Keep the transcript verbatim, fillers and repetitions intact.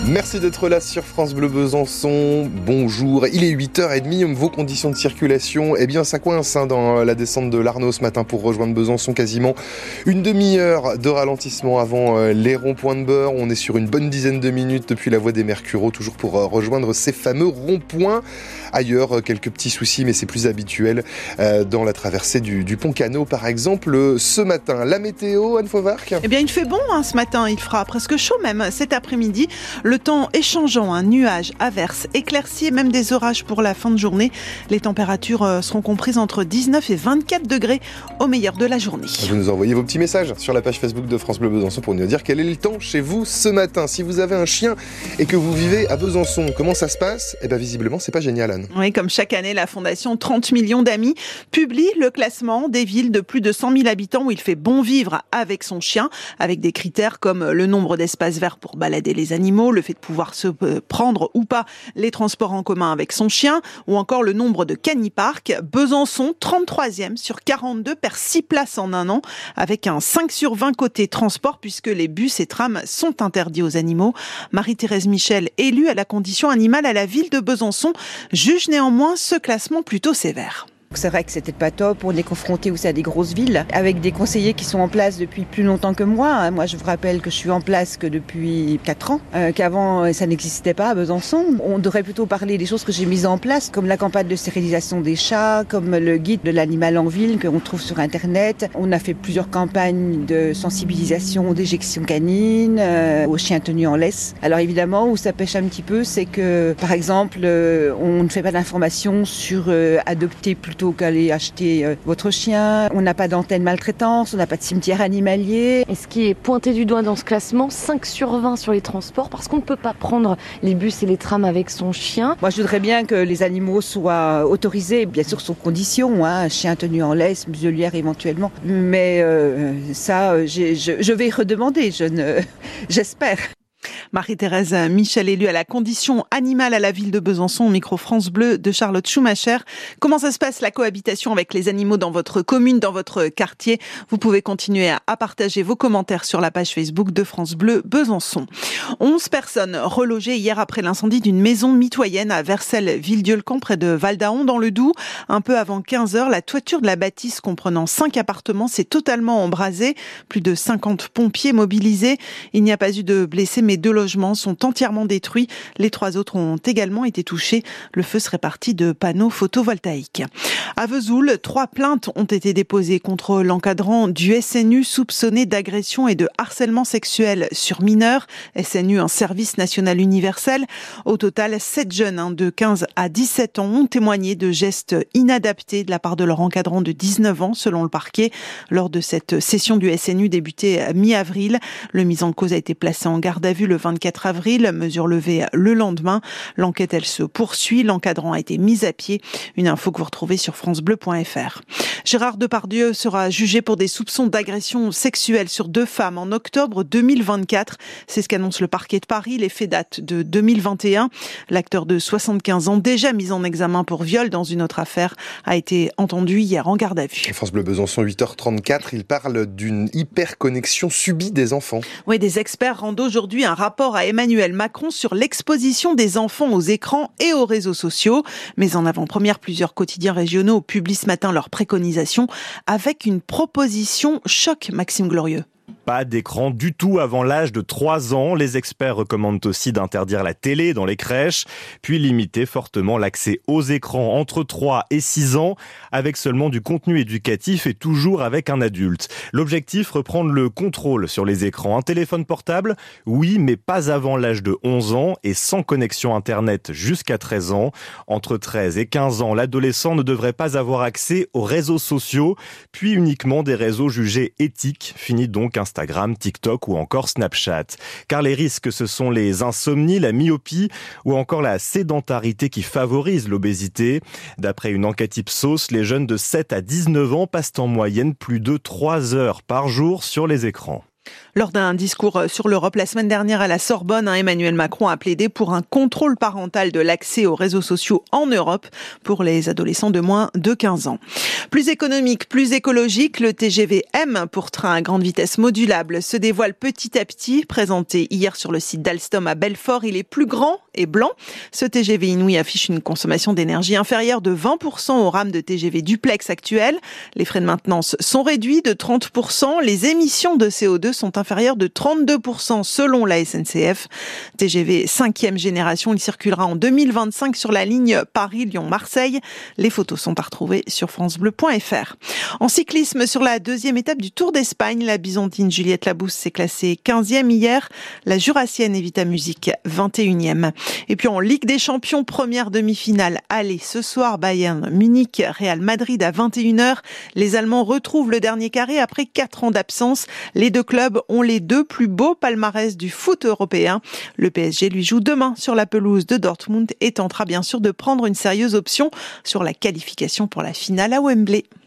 Merci d'être là sur France Bleu Besançon. Bonjour, il est huit heures trente. Vos conditions de circulation, eh bien ça coince hein, dans la descente de l'Arnaud ce matin pour rejoindre Besançon. Quasiment une demi-heure de ralentissement avant euh, les ronds-points de Beure. On est sur une bonne dizaine de minutes depuis la voie des Mercureaux, toujours pour euh, rejoindre ces fameux ronds-points. Ailleurs, quelques petits soucis, mais c'est plus habituel euh, dans la traversée du, du pont Canot, par exemple. Ce matin, la météo, Anne Fauvarc. Eh bien, il fait bon hein, ce matin. Il fera presque chaud même cet après-midi. Le temps est changeant, hein, nuages, averses, éclaircies et même des orages pour la fin de journée. Les températures euh, seront comprises entre dix-neuf et vingt-quatre degrés au meilleur de la journée. Vous nous envoyez vos petits messages sur la page Facebook de France Bleu Besançon pour nous dire quel est le temps chez vous ce matin. Si vous avez un chien et que vous vivez à Besançon, comment ça se passe ? Eh bien, visiblement, c'est pas génial, Anne. Oui, comme chaque année, la Fondation trente millions d'amis publie le classement des villes de plus de cent mille habitants où il fait bon vivre avec son chien, avec des critères comme le nombre d'espaces verts pour balader les animaux, le fait de pouvoir se prendre ou pas les transports en commun avec son chien, ou encore le nombre de caniparks. Besançon, trente-troisième sur quarante-deux, perd six places en un an, avec un cinq sur vingt côté transport, puisque les bus et trams sont interdits aux animaux. Marie-Thérèse Michel, élue à la condition animale à la ville de Besançon, juge néanmoins ce classement plutôt sévère. C'est vrai que c'était pas top, on est confronté aussi à des grosses villes, avec des conseillers qui sont en place depuis plus longtemps que moi. Moi, je vous rappelle que je suis en place que depuis quatre ans, euh, qu'avant ça n'existait pas à Besançon. On devrait plutôt parler des choses que j'ai mises en place, comme la campagne de stérilisation des chats, comme le guide de l'animal en ville qu'on trouve sur Internet. On a fait plusieurs campagnes de sensibilisation d'éjection canine, euh, aux chiens tenus en laisse. Alors évidemment, où ça pêche un petit peu, c'est que, par exemple, euh, on ne fait pas d'informations sur euh, adopter plutôt plutôt qu'aller acheter euh, votre chien. On n'a pas d'antenne maltraitance, on n'a pas de cimetière animalier. Et ce qui est pointé du doigt dans ce classement, cinq sur vingt sur les transports, parce qu'on ne peut pas prendre les bus et les trams avec son chien. Moi, je voudrais bien que les animaux soient autorisés, bien sûr sous condition, hein, un chien tenu en laisse, muselière éventuellement. Mais euh, ça, j'ai, je, je vais redemander, je ne, j'espère. Marie-Thérèse Michel, élue à la condition animale à la ville de Besançon, au micro France Bleu de Charlotte Schumacher. Comment ça se passe la cohabitation avec les animaux dans votre commune, dans votre quartier ? Vous pouvez continuer à, à partager vos commentaires sur la page Facebook de France Bleu Besançon. onze personnes relogées hier après l'incendie d'une maison mitoyenne à Vercelles-Villedieu-le-Camp près de Val-d'Aon dans le Doubs. Un peu avant quinze heures, la toiture de la bâtisse comprenant cinq appartements s'est totalement embrasée. Plus de cinquante pompiers mobilisés. Il n'y a pas eu de blessés, mais deux logements sont entièrement détruits. Les trois autres ont également été touchés. Le feu serait parti de panneaux photovoltaïques. À Vesoul, trois plaintes ont été déposées contre l'encadrant du S N U soupçonné d'agression et de harcèlement sexuel sur mineurs. S N U, un service national universel. Au total, sept jeunes hein, de quinze à dix-sept ans ont témoigné de gestes inadaptés de la part de leur encadrant de dix-neuf ans, selon le parquet. Lors de cette session du S N U débutée mi-avril, le mis en cause a été placé en garde à vue le vingt-quatre avril, mesure levée le lendemain. L'enquête, elle se poursuit. L'encadrant a été mis à pied. Une info que vous retrouvez sur francebleu point f r. Gérard Depardieu sera jugé pour des soupçons d'agression sexuelle sur deux femmes en octobre deux mille vingt-quatre. C'est ce qu'annonce le parquet de Paris. Les faits datent de deux mille vingt et un. L'acteur de soixante-quinze ans, déjà mis en examen pour viol dans une autre affaire, a été entendu hier en garde à vue. France Bleu Besançon, huit heures trente-quatre. Il parle d'une hyperconnexion subie des enfants. Oui, des experts rendent aujourd'hui un rapport à Emmanuel Macron sur l'exposition des enfants aux écrans et aux réseaux sociaux. Mais en avant-première, plusieurs quotidiens régionaux publient ce matin leurs préconisations avec une proposition choc, Maxime Glorieux. Pas d'écran du tout avant l'âge de trois ans. Les experts recommandent aussi d'interdire la télé dans les crèches, puis limiter fortement l'accès aux écrans entre trois et six ans, avec seulement du contenu éducatif et toujours avec un adulte. L'objectif, reprendre le contrôle sur les écrans. Un téléphone portable, oui, mais pas avant l'âge de onze ans et sans connexion Internet jusqu'à treize ans. Entre treize et quinze ans, l'adolescent ne devrait pas avoir accès aux réseaux sociaux, puis uniquement des réseaux jugés éthiques. Fini donc Instagram, TikTok ou encore Snapchat. Car les risques, ce sont les insomnies, la myopie ou encore la sédentarité qui favorisent l'obésité. D'après une enquête Ipsos, les jeunes de sept à dix-neuf ans passent en moyenne plus de trois heures par jour sur les écrans. Lors d'un discours sur l'Europe la semaine dernière à la Sorbonne, Emmanuel Macron a plaidé pour un contrôle parental de l'accès aux réseaux sociaux en Europe pour les adolescents de moins de quinze ans. Plus économique, plus écologique, le T G V M pour train à grande vitesse modulable se dévoile petit à petit. Présenté hier sur le site d'Alstom à Belfort, il est plus grand et blanc. Ce T G V Inouï affiche une consommation d'énergie inférieure de vingt pour cent aux rames de T G V duplex actuelles. Les frais de maintenance sont réduits de trente pour cent. Les émissions de C O deux sont inférieures de trente-deux pour cent selon la S N C F. T G V cinquième génération, il circulera en deux mille vingt-cinq sur la ligne Paris-Lyon-Marseille. Les photos sont à retrouver sur francebleu point f r. En cyclisme, sur la deuxième étape du Tour d'Espagne, la Byzantine Juliette Labousse s'est classée quinzième hier. La Jurassienne Evita Music, vingt et unième. Et puis en Ligue des Champions, première demi-finale aller ce soir, Bayern Munich, Real Madrid à vingt et une heures. Les Allemands retrouvent le dernier carré après quatre ans d'absence. Les deux clubs ont les deux plus beaux palmarès du foot européen. Le P S G lui joue demain sur la pelouse de Dortmund et tentera bien sûr de prendre une sérieuse option sur la qualification pour la finale à Wembley.